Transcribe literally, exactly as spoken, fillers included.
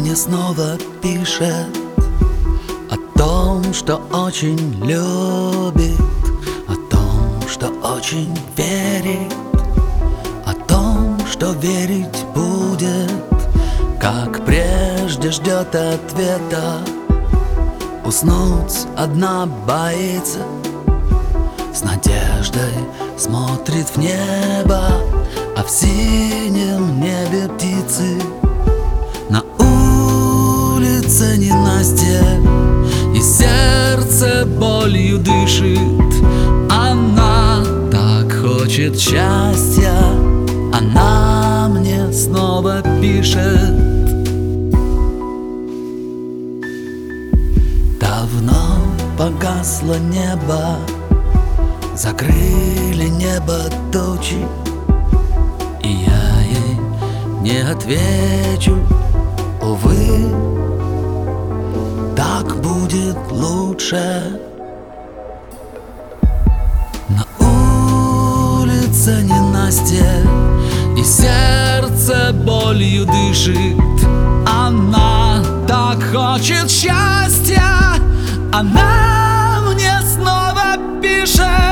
мне снова пишет о том, что очень любит, о том, что очень верит, о том, что верить будет, как прежде ждет ответа. Уснуть одна боится, с надеждой смотрит в небо, а в синем небе птицы. На улице ненастье, и сердце болью дышит. Она так хочет счастья, она мне снова пишет. Давно погасло небо, закрыли небо тучи, и я ей не отвечу, увы, так будет лучше. На улице ненастье, и сердце болью дышит. Она так хочет счастья, она мне снова пишет.